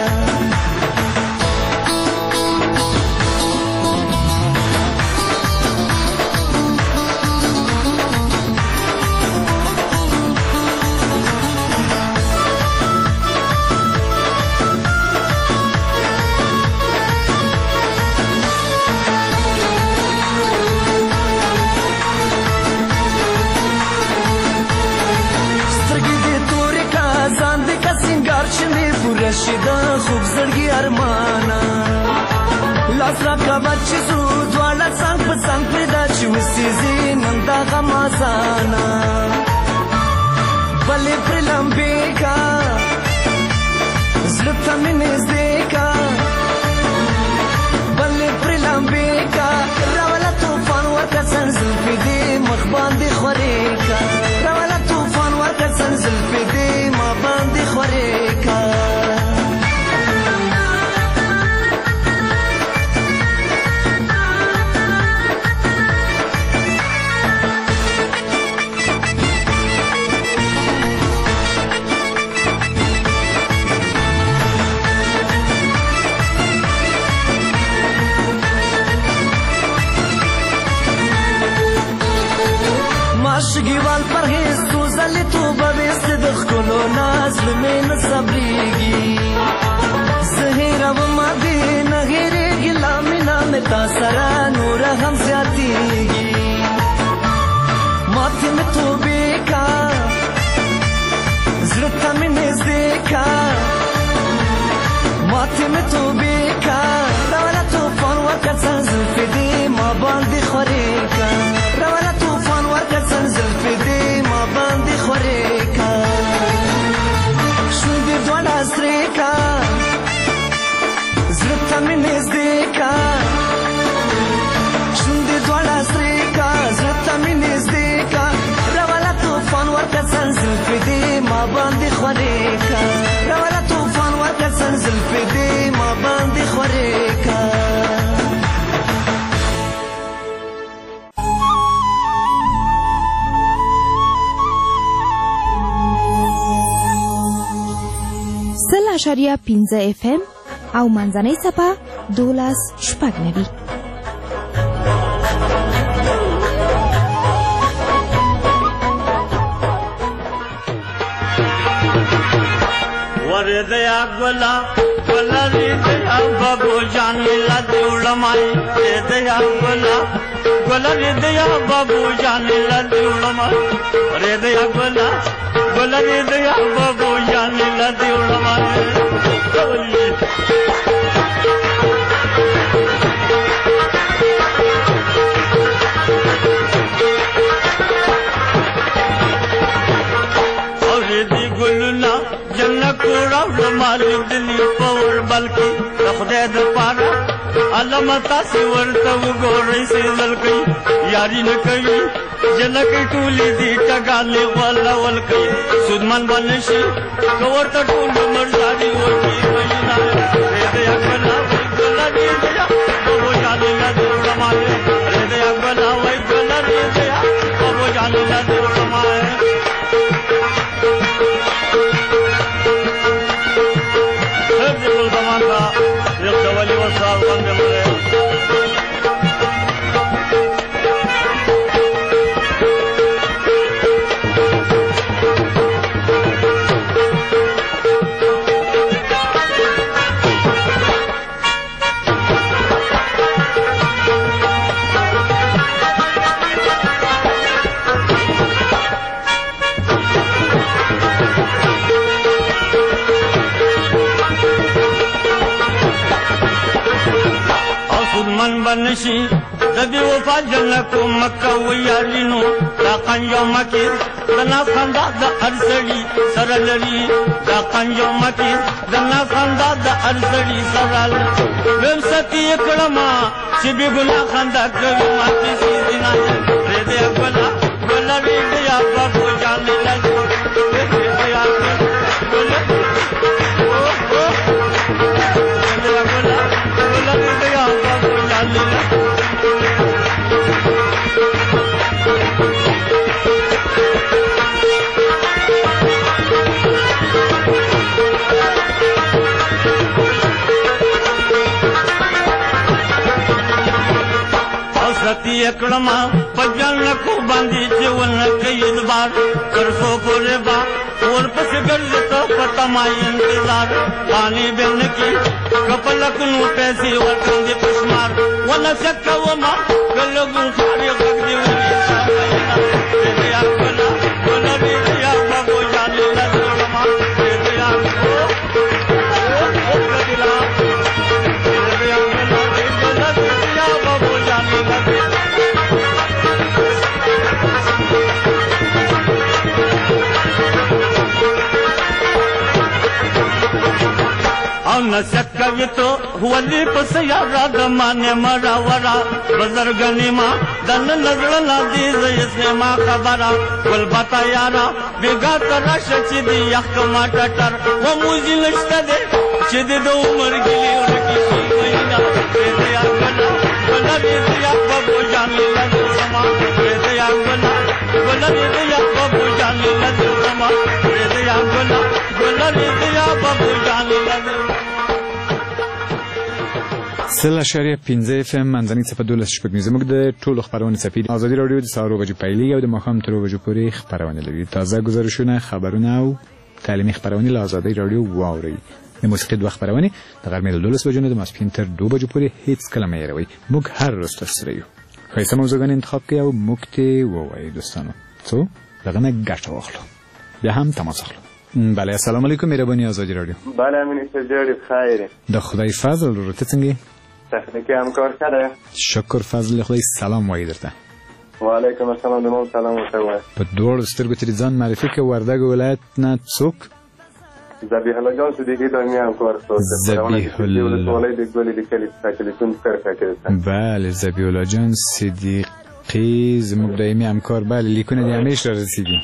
رشیده خوب زړګي ارمانه لاس راکړه چې زو دواړه څنګ په څنګ پرېږده چې وسېزي نن دا غم ازانه بلې پرې لمبې کا زړه ته مې نږدې کا بلې پرې لمبې کا راوله توفان ورکړه څنګ زلفې دې مخ باندې خورې کا راوله توفان ورکړه څنګ زلفې دې ما باندې خورې کا عاشقیوال پرهیز تو زلی تو بویست د ښکلو ناز له مې نه صبرېږي زه هېروم دې نه هېرېږي لا مینه مې تا سره نوره هم زیاتېږي ماتې مې توبې کا زړه ته مې نږدې کا ماتې مې توبې کا راوله توفان ورکړه څنګ زلفې دې ما باندې خورې کا راوله توفان ورکړه څنګ زلفې دې ما باندې خورې کا شونډې دواړه سرې کا زړه ته مې نږدې کا شونډې دواړه سرې کا زړه ته مې نږدې کا راوله توفان ورکړه څنګ زلفې دې ما باندې خورې کا راوله توفان ورکړه څنګ زلفې دې ما باندې خورې کا سل اشاریه پنځه اف ام او منځنۍ څپه دولس شپږ نوي وردیا ګلا ګلا دې بابو جان لا دیولمای دې ګلا ګلا دې بابو جان لا دیولمای ردیا ګلا ګلا دې بابو جان لا دیولمای ګلنا جنت راو مالک دلی پور بلکی خدای د پاره علامه تاسو ورته وګورئ سیزل کوي یاري نه کوي جنک ټولې دي ټګالې ولا ول کوي سودمن باندې شي کوورته ټول مرزادي ورکی وینا دې اکلا ګلا دې دیا او جانې لا جوړ ماله دې اکلا وای ګلا دې دیا او جانې لا جوړ ماله يقتولي وصال غنب الله دشمن بنشي د دې وفا جنکو مکه ویالینو دا قنجو مکی د ناس خندا د ارسړي سره لري دا قنجو مکی د ناس خندا د ارسړي سره لري ویم ستی کړما چې به ګنا خندا کوي ماتي سي دینا دې دې ګلا ګلا دې یا بابو جان لږ دې دې یا ګلا او او دې ګلا ګلا دې یا بابو جان لږ ستی اکڑما پجن کو باندھی چون کئی بار کرسو پورے با اور پس گرد تو پتمائی انتظار پانی بن کی کپلک نو پیسی وطن دی پشمار ون سکا وما کلگوں خاری غگدی ولی سامائینا دیا کلا کلا دیا بابو جانی لدرما دیا کو او کدلا دیا کلا دیا بابو جانی لدرما نسکوی تو ولی پس یارا دمانے مرا ورا بزرگنی ماں دن نظر نادیز اسے ماں خبرا گل بتا یارا بیگا تراش چی دی یخ ما ٹٹر وہ موزی نشتا دے چی دی دو عمر گلی اور کسی مہینہ بیدیا گلا گلا بیدیا بابو جانی لدو سما بیدیا گلا گلا بیدیا بابو جانی لدو سما بیدیا گلا گلا بیدیا بابو جانی لدو سل اشاریه پنځه اف ام منځنۍ څپه دولس شپږ زموږ د ټولو خبرونه څپې ازادي راډیو د سهار بجو پیلي او د ماښام تر بجو پورې خبرونه لري تازه گزارشونه خبرونه او تعلیمي خبرونه له ازادي راډیو واوري د موسیقي دوه خبرونه د غرمې له دولس بجو نه د ماسپښین تر دو بجو پورې هیڅ کله مې راوي موږ هر ورځ تاسو سره یو خیسه موضوعګان انتخاب کړئ او موږ ته ووایي دوستانو څو دغه نه ګټه واخلو بیا هم تماس اخلو بله السلام علیکم مهرباني ازادي راډیو بله امین سجاد خیر د خدای فضل رو ته څنګه تخنیکی همکار کرده شکر فضل خدای سلام وایی درته و علیکم السلام دمام سلام ورته وای په دوړ سترګو تر ځان معرفي کې وردګ ولایت نه څوک ذبیح الله جان صدیقی دایمی همکار ستاسو ذبیح الله ولای د ګولې د کلی تکلیفون کار کوي بله ذبیح الله جان صدیقی زموږ دایمی همکار بله لیکونه د همیش را رسیدي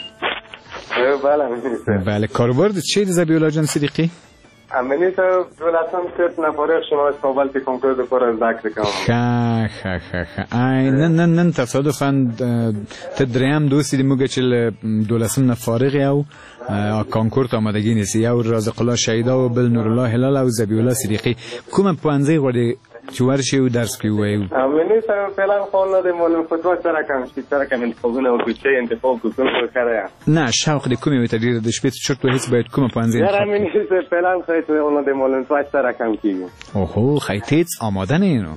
بله بله کاروبار د چی د ذبیح الله جان صدیقی امنی تا دولتم سرت نفاره شما استقبال که کنکور دکور از ذکر کنم خا خا خا خا ای نن نن نن تصادفاً تدریم دوستی دی موگه چل دولتم نفارغی او کنکور تا آمدگی نیستی او رازق الله شهیدا و بل نور الله هلال او زبی الله صدیقی کوم پوانزی غوری چوارشی و درس پیوی او امنی تا فعلا خواهن نده مولم فتوه چرا کم شید چرا کم انتخابونه و کچه انتخاب کسون رو کرده نه شوق دی کومی و تدیر دشبیت چرت و حس باید کوم پوانزی انتخاب در امنی تا فعلا خواهد اون نده مولم فتوه چرا کم کیگیم اوهو خیتیت آماده اینو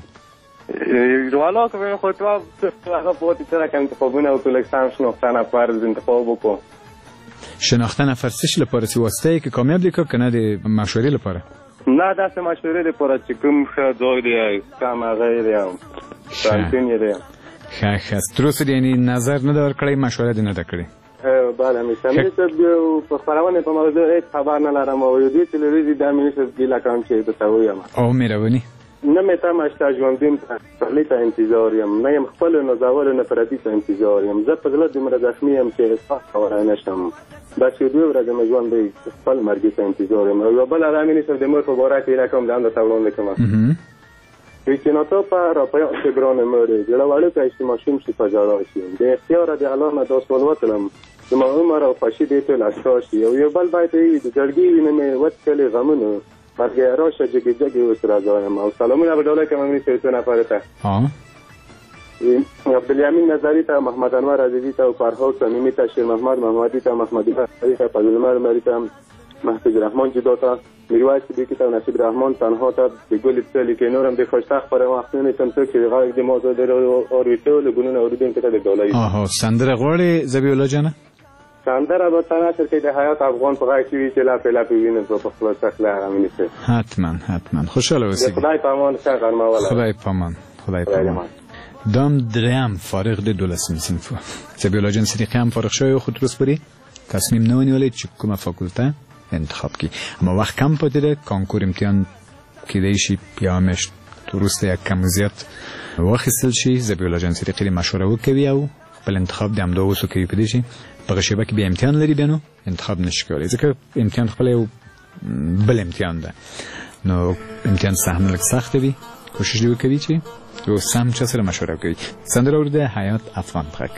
حالا که بیم خودتوا اگه پوتی چرا کم انتخابونه و کلکسان شناختن افرز انتخاب بکن شناختن افرسش لپاره سی واسطه که کامیاب لیکو کنه دی مشوری لپاره نه دست مشوری لپاره چې کوم ښه ځای دی کم هغه دی کانتین یې دی ښه ښه تر اوسه دې یعنې نظر نه ده ورکړی مشوره دې نه ده کړې بله امیر صاحب په خپرونې په موضوع هېڅ خبر نه لرم او یو دوی تلویزیون د امیر صاحب ګیله کوم چې درته ووایم او مهرباني نه مې تمه شته ژوندون پخلي ته انتظار یم نه یم خپلو نازولو نه پردي ته انتظار یم زه په زړه دومره زخمي یم چې احساس کولی نه شم بس یو دوی ورځې مې ژوند دی خپل مرګي ته انتظار یم او یوه بله د امیر صاحب د مور په باره کې هیله کوم د هم درته وړاندې کوم وی چې ناڅاپه راپیان شي ګرانې مورې زړه وړوکی شي ماشوم شي په ژړا شي د اختیاره د الله نه دا سوال وکړم زما عمر او خوښي دې ټول اشکا شي او یو بل باید وي د جړګي وینې مې وڅکلې غمونو مرګ راشه جګې جګې اوس راځایم او سلامونه به ډوله کوم امیر صاحب څو نفرو ته عبدالیمین نظري ته محمد انور عزیزي ته او فرهاد صمیمي ته شیر محمد محمدي ته محمدي ته فضلمر مري ته محفوظ رحمان جدا ته میرویس صدیقی ته نصیب رحمان تنها ته د ګل پسلی کې نورم د خوشتخ پر وختونه تم څو چې غږ د موضوع د اوریټو له ګونو اوریدونکو ته د ډولای آها سندره غوړي ذبیح الله جان سندره به تناسر کې د حیات افغان په غږ کې چې لا په لا په وینې په خپل څخه امینه حتما حتما خوشاله اوسئ خدای پامان ښه غرمه ولا خدای پامان خدای پامان دام دریم فارغ د دولسم صنف زبیح الله جان صدیقی هم فارغ شوی خود روز بری تصمیم نونیولید چه کدوم فاکولته انتخاب کی اما وقت کم پاته ده کانکور امتحان که دیشی پیامش درست یک کم زیاد واخیستل شی زبیح الله جان صدیقی مشوره وکوی او خپل انتخاب د امدا وسو کوي پدې شي په شیبه کې به امتحان لري بینو انتخاب نشي کولای ځکه امتحان خپل یو بل امتحان ده نو امتحان سهم لږ سخت وي کوشش دی وکړي چې یو سم چا سره مشوره وکړي سندره ورده حیات افغان ترک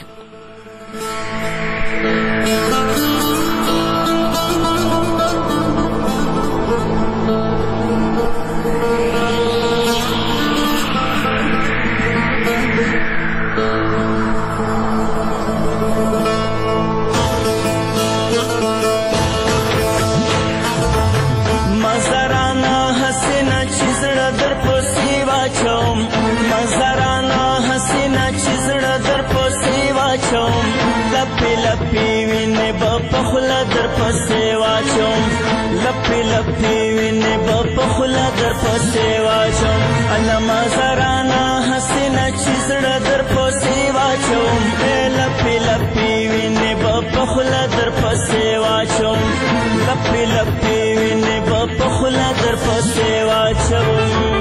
لپی لپی وینه با پخلا در پسې واچوم لپی لپی وینه با پخلا در پسې واچوم علما زرانا حسینا چې زړه در پسې واچوم لپی لپی وینه با پخلا در پسې واچوم لپی لپی وینه با پخلا در پسې واچوم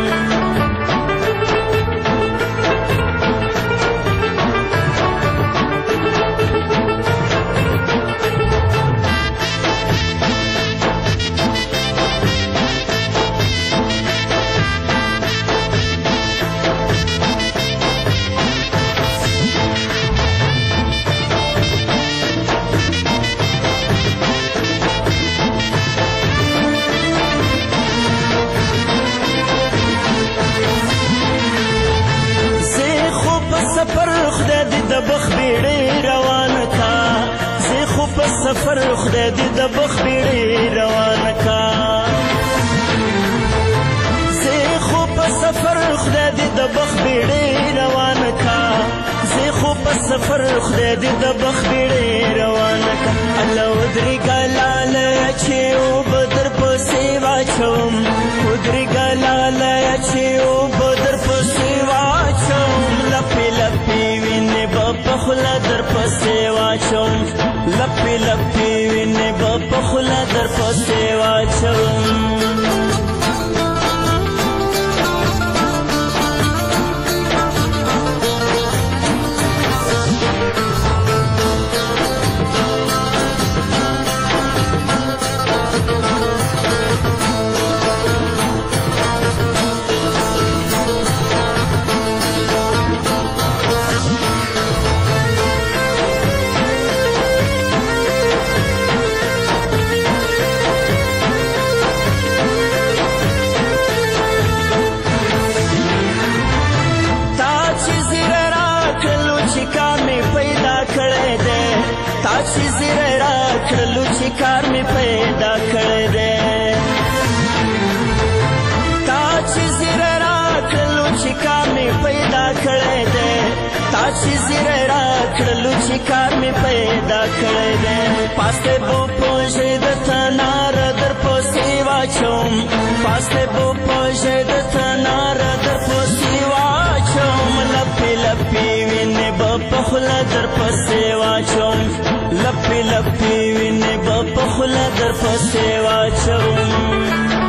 سفر خدای دې د بخ بیړې روان کا زه خو په سفر خدای دې د بخ بیړې روان کا زه خو په سفر خدای دې د بخ بیړې روان کا الله ودري ګلال چې او بدر پسې واچوم ودري ګلال چې او بدر پسې واچوم لپی لپی وینه په خلا در پسې واچوم لپی لپی وینه په خلا در پسې واچوم کار می پیدا کړی دی تا چې زیره راکړلو چې کار می پیدا کړی دی تا چې زیره راکړلو چې کار می پیدا کړی دی پاسته بو پوجې د تنار در پسې واچوم پاسته بو پوجې د تنار در پسې واچوم لپی لپی وینه په خلا در پسې واچوم لپی لپی وینه په خلا در پسې واچوم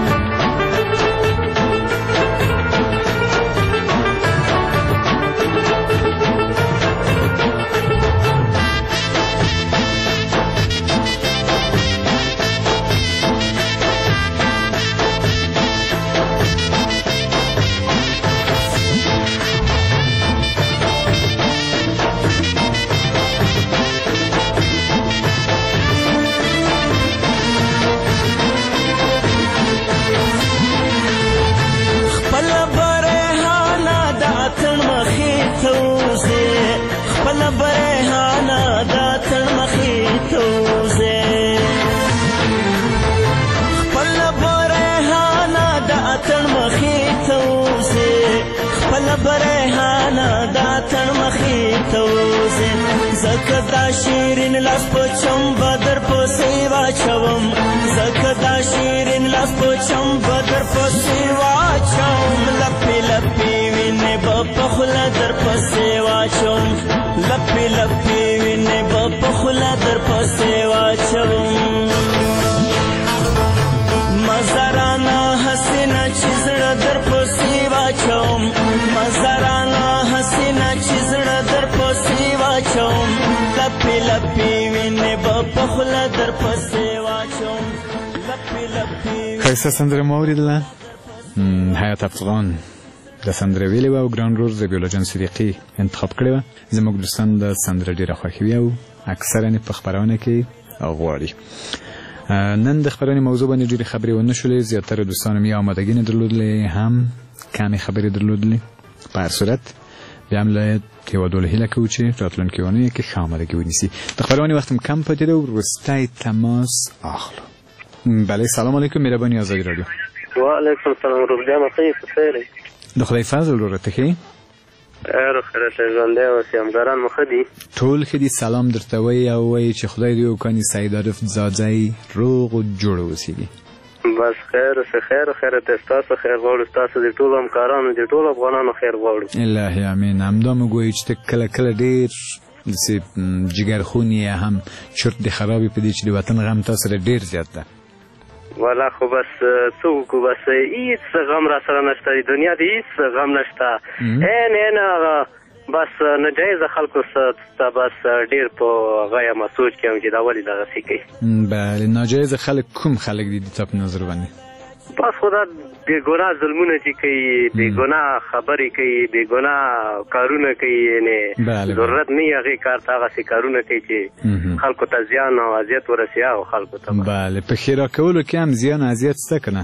برهانا دا تن مخی توزن زکدا شیرین لاس پچم بدر پسې واچوم زکدا شیرین لاس پچم بدر پسې واچوم لپی لپی وینه په خوله در پسې واچوم لپې لپې وینې به په خوله در پسې واچوم مزرانه حسینه چې زړه در پسې واچوم مزرانه حسینه چې زړه در پسې واچوم لپې لپې وینې به په خوله در پسې واچوم لپې لپې ښایسته سندره مو اورېدله حیات افغان د سندرې ویلې وه او ګران رور ربیع جان صدیقي انتخاب کړې وه. زموږ دوستان د سندره ډېره خوښوي او اکثرا یې په خپرونه کې غواړي. نن د خبرونې موضوع باندې ډېرې خبرې ونه شولې، زیاتره دوستانو مې آمادګي نه درلودلې، هم کمې خبرې درلودلې. په هر صورت بیا هم له هېوادولو هیله کوو چې راتلونکې اونیو کې ښه آمادګي ونیسي. د خبرونې وخت هم کم پاتې ده او وروستی تماس اخلو. بله سلام علیکم، مهرباني آزادي رادیو. وعلیکم السلام روبلیانو ښه یې په خیر یې؟ د خدای فضل وروره ته ښه یې؟ خیر خیرته ژوندی اوسې، همکاران مو ښه دي؟ ټول ښه دي. سلام درته وایي او وایي چې خدای دې وکړي سعید عارف زاځی روغ و جوړ اوسېږي. بس خیر اوسې، خیر خیرته ستاسو خیر غواړو، ستاسو د ټولو همکارانو د ټولو افغانانو خیر غواړو. الهي امین. همدا موږ وایو چې ته کله کله ډېر داسې جګرخون یې، هم چرت دې خراب یې په دې چې د وطن غم تا سره ډېر زیات ده. والا خو بس څه وکړو، بس هېڅ غم را سره نشته، د دنیا د هېڅ غم نشته. عین عین هغه بس ناجایزه خلکو ته بس ډېر په هغه یم سوچ کې یم چې دا ولې دغسې کوي. بله ناجایزه خلک کوم خلک دي د تا په نظر باندې؟ بس خو دا بېګناه ظلمونه چې کوي، بېګناه خبرې کوي، بېګناه کارونه کوي، یعنې ضرورت نه وي هغې کار ته هغسې کارونه کوي چې خلکو ته زیان او اذیت ورسي هغو خلکو ته. بله په ښېرا کولو کې هم زیان او اذیت شته که نه؟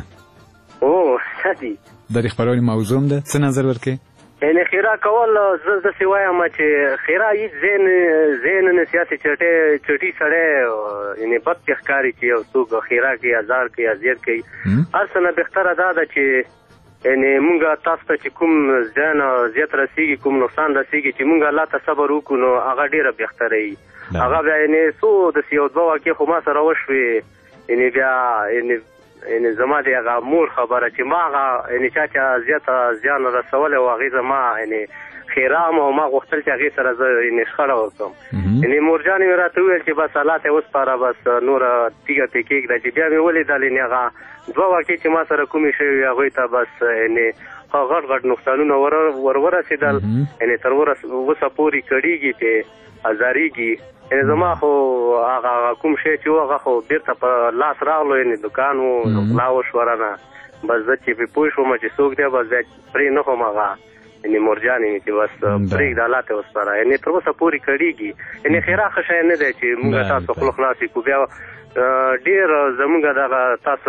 او ښه دي. د دې خپرونې موضوع هم ده، څه نظر ورکوې؟ یعنې ښېرا کول زه داسې وایم چې ښېرا هېڅ ځای نه نیسي، هسې چټي سړی یعنې بد پې ښکاري چې یو څوک ښېرا کوي، ازار کوي، اذیت کوي. هر څه نه بهتره دا ده چې یعنې مونږ تاسو ته چې کوم زیان او اذیت رسېږي، کوم نقصان رسېږي، چې مونږ الله ته صبر وکړو نو هغه ډېره بهتره وي. هغه بیا یعنې څو داسې یو دوه واقعې خو ما سره وشوې، یعنې بیا یعنې یعنې زما د هغه مور خبره چې ما هغه یعنې چا چې زیاته زیان رسولی و هغې زما یعنې ښېرا م او ما غوښتل چې هغې سره زه یعنې شخړه وکړم. یعنې مورجانې مې راته وویل چې بس الله ته یې وسپاره، بس نوره تیږه پې کېږده. چې بیا مې ولیدل یعنې هغه دوه واقعې چې ما سره کومې شوې وې هغوی ته بس یعنې غټ غټ نقصانونه ور ورسېدل، یعنې تر اوسه پورې کړېږي پې ازارېږي. یعنې زما خو هغه کوم شی چې و هغه خو بېرته په لاس راغلو، یعنې دوکان و غلا وشوه رانه. بس زه چې پې پوه شوم چې څوک دی بس بیا پرې نه خورم هغه یعنې مورجانې مې چې بس پرېږده الله ته وسپاره. یعنې تر اوسه پورې کړېږي. یعنې ښېرا ښه شی نه دی چې مونږ تاسو خوله خلاصې کړو. بیا ډېر زمونږ دغه تاسو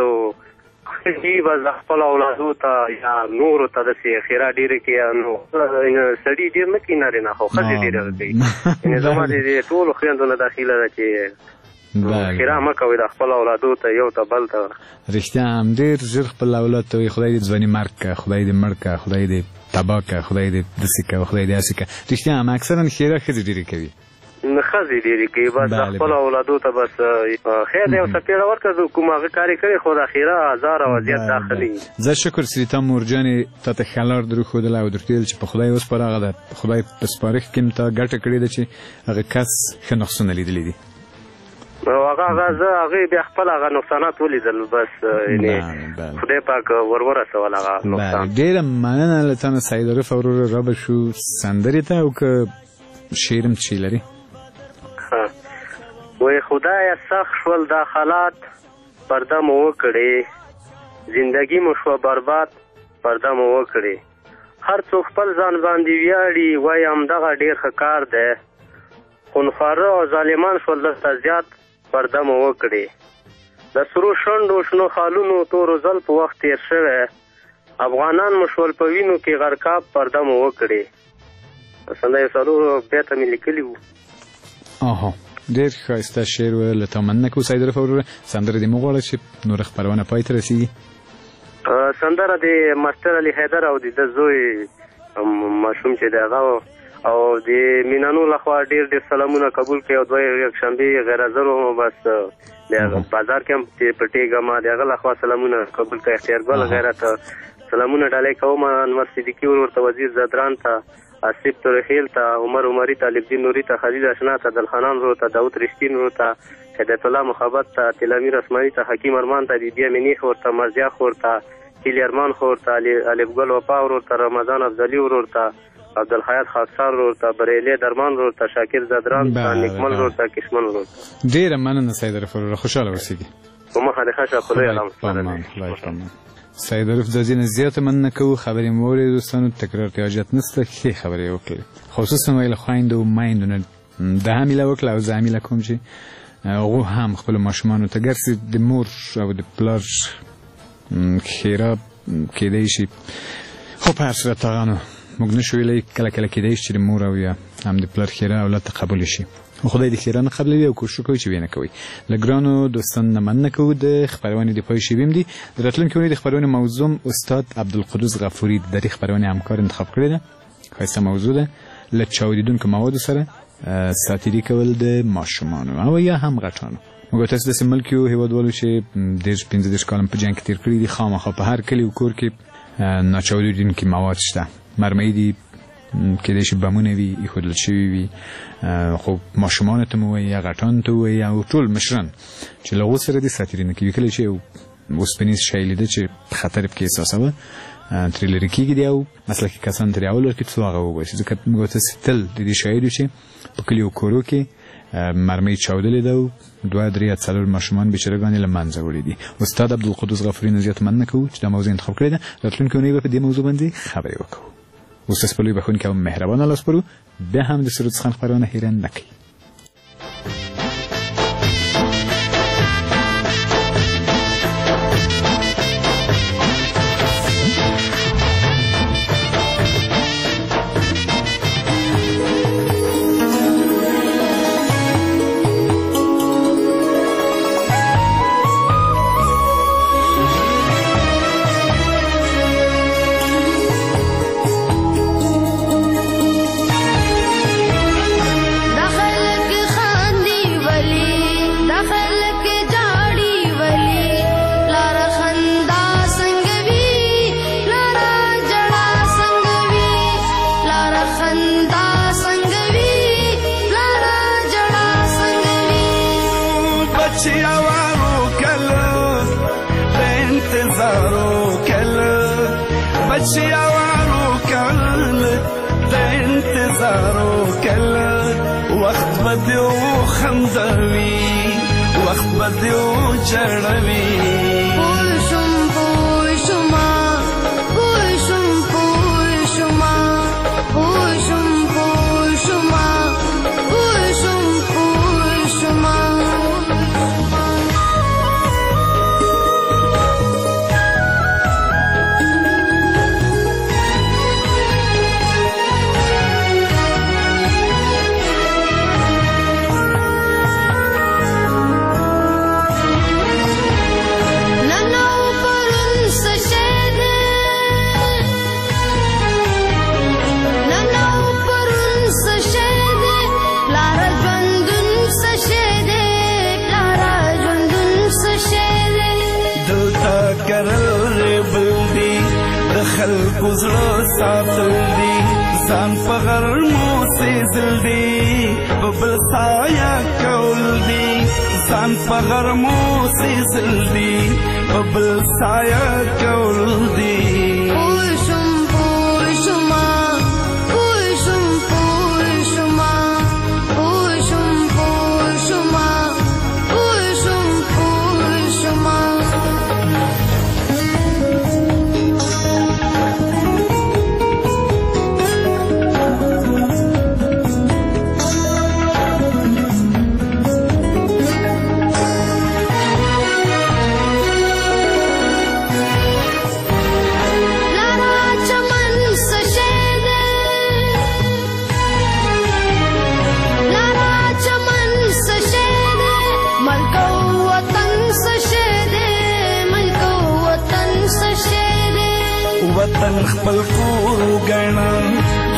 بس د خپلو اولادو ته یا نورو ته داسې ښېرا ډېرې کوي، نو سړي ډېر نه کوي، نارینه خو ښځې ډېره کوي. یعنې زما د دې ټولو خویندو نه دا هیله ده چې ښېرا مه کوئ د خپلو اولادو ته، یو ته بل ته. رښتیا هم ډېر ژر خپل اولاد ته وایي خدای دې ځواني مرګ کړه، خدای دې مړ کړه، خدای دې تباه کړه، خدای دې داسې کړه، خدای دې هسې کړه. رښتیا هم اکثرا ښېرا ښځې ډېرې کوي، ښځې ډېرې کوي. بس د خپلو اولادو ته بس خیر دی یو څپېړه ورکړه، کوم هغه کار یې کړی، خو د ښېرا ازار او اذیت دا ښه نه وي. زه شکر چې تا مورجانې تا ته ښه لار در وښودله او درته ویل چې په خدای وسپاره، هغه د خدای په سپارښت کې م تا ګټه کړې ده چې هغه کس ښه نقصونه لیدلي دي. او هغه هغه زه هغې بیا خپل هغه نقصانات ولیدل، بس یعنې خدای پاک ور ورسول هغه نقصان. ډېره مننه له تا نه سعید عارف وروره. رابه شو سندرې ته او که شعر هم چې لري؟ وای خدایه سخت شول دا حالات، پرده مو وکړې، زندګي مو شوه برباد، پرده مو وکړې. هر څوک خپل ځان باندې ویاړي، وایي همدغه ډېر ښه کار دی. خونخواره او ظالمان شول دلته زیات، پرده مو وکړې. د سرو شونډو شنو خالونو تورو زل په وخت تېر شوی، افغانان مو شول په وینو کې غرقاب، پرده مو وکړې. سنده یو څلورو بیته مې لیکلي وو. آها ډېر ښایسته شعر ویل، له تا مننه کوو سعید عارف وروره. سندره دې مه غواړه چې نوره خپرونه پای ته رسېږي. سندره د ماسټر علي حیدر او د ده زوی ماشوم چې دی هغه او د مینانو لخوا ډېر ډېر سلامونه قبول کړئ او دوه یکشنبې غیر حاضر وم بس د بازار کې هم پټېږم د هغه لخوا سلامونه قبول کړئ اختیارګل غیرت سلامونه ډالۍ کوم انور صدیقي ورته وزیر زدران ته آصف تورخیل ته عمر عمري ته الدین نوري ته خلیل اشنا ته دلخانان ورو ته داود رښتین ورو ته هدایت الله محبت ته تلامیر اسماني ته حکیم ارمان ته بیبي امینی خور ته مرزیا خور ته هیلی ارمان خور ته الف ګل وفا ورو ته رمضان افضلي ورو ته عبدالحیات خاکسار ورو ته بریلی درمان ورو ته شاکر زدران ته نیکمل ورو ته کشمن ورو ډېره مننه سید عارف وروره خوشحاله اوسېږي په مخه دې ښه شه خدای علامه سید عارف ځینې زیاته مننه کوو خبرې مو واورېدې دوستانو تکرار ته حاجت نشته ښې خبرې یې وکړلې خصوصا ویې له خویندو و میندو نه دا هم هیله وکړه او زه هم هیله کوم چې هغو هم خپلو ماشومانو ته ګرځي د مور او د پلار ښېرا کېدی شي خو په هر صورت هغه نو موږ نشو ویلی کله کله کېدی شي چې د مور او یا هم د پلار ښېرا اولاد ته قبوله شي خدای دې ښېرا نه قبلوي او کوشش وکوئ چې ویې نه کوئ له ګرانو دوستانو نه مننه کوو د خپرونې د پای شویم دي د راتلونکې اونۍ د خپرونې موضوع استاد عبدالقدوس غفوري د دې خپرونې همکار انتخاب کړې ده ښایسته موضوع ده له چاودېدونکو موادو سره ساتیري کول د ماشومانو او یا هم غټانو موږ تاسو داسې ملک یو هېوادوالو چې دېرش پنځه دېرش کاله په جنګ کې تېر کړي دي خامخا په هر کلي او کور کې ناچاودېدونکي مواد شته مرمۍ دي کېدای شي بمونه وي ایښودل شوي وي خو ماشومانو ته مو وایي یا غټانو ته ووایي او ټول مشران چې له هغو سره دې ساتیري نه کوي کله چې یو اوسپنیز شی لیده چې خطر پکې احساسوه ترې لرې کېږي دی او مسلکي کسان ترې اول ورکړي څو هغه وباسي ځکه موږ تاسې تل د دې شاهد یو چې په کلیو کورو کې مرمۍ چاودلې ده او دوه درې یا څلور ماشومان بېچارهګان یې له منځه وړي دي استاد عبدالقدوس غفوري نه زیات مننه کوو چې دا موضوع انتخاب کړې ده راتلونکې اونۍ به په دې موضوع باندې خبرې وکړو اوس تاسو په لوی بښونکي او مهربانه لاس پرو بیا هم د سرود څخه خپرونه هیره نه کړئ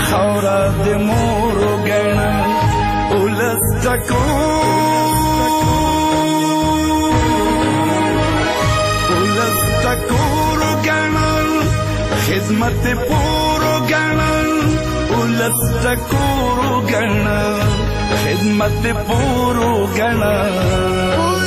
خاورا د مور وګڼه ولس ولس ټکور وګڼه خدمت پور وګڼه ولس ټکور وګڼه خدمت پور وګڼه